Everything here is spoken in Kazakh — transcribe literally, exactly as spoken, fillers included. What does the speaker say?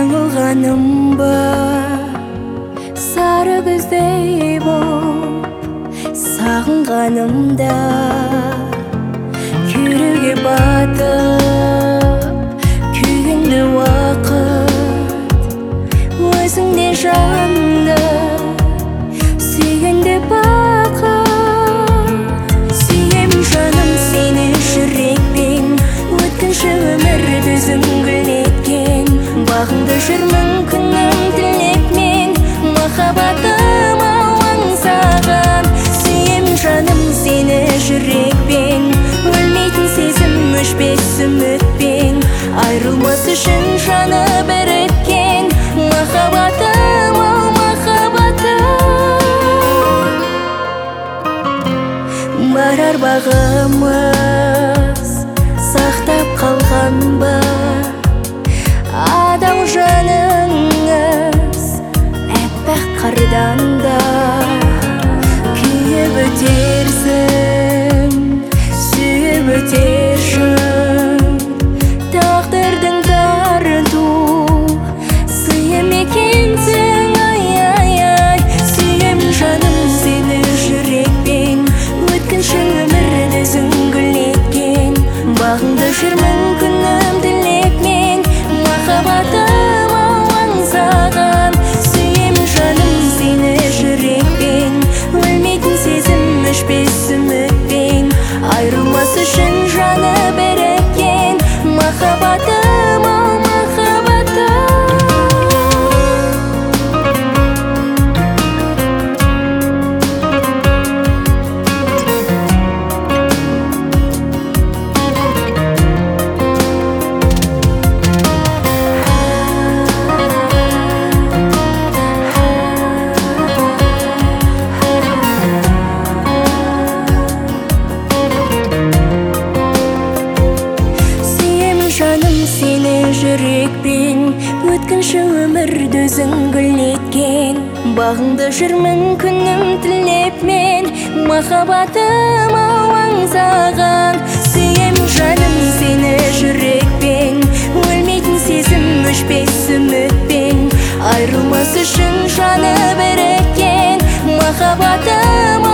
жаңылғаным ба, сары күздей боп сағынғанымда, күйреуге батып күйгенде уақыт, өзіңде жанды сүйгенде бақыт. Сүйем жаным сені жүрекпен, өткінші өмірді үзіңгілеткен, бағыңды жүрмін күнім тілекмен, махаббатым аңсаған. Сүйем жаным сені жүрекпен, өлмейтін сезім өшпес үмітпен, айрылмас үшін жаны біріккен, махаббатым ау махаббатым. Барар бағымыз сақтап қалған ба, адал жаныңыз әппақ қардан да. Күйіп өтерсің, сүйіп өтершің, тағдырдың тарту сыйым екенсің, ай-ай-ай. Сүйем жаным сені жүрекпен, өткінші өмірді үзіңгілеткен, бағыңды жүрмін күнім тілекмен, махаббатым ау аңсаған. Сүйем жаным сені жүрекпен, өлмейтін сезім өшпес үмітпен, айрылмас үшін жаны біріккен, махаббатым ау махаббатым. Жүрекпен өткінші өмірді үзіңгілеткен, бағыңды жүрмін күнім тілепмен, махаббатым ау аңсаған. Сүйем жаным сені жүрекпен, өлмейтін сезім өшпес үмітпен, айрылмас үшін жаны біріккен, махаббатым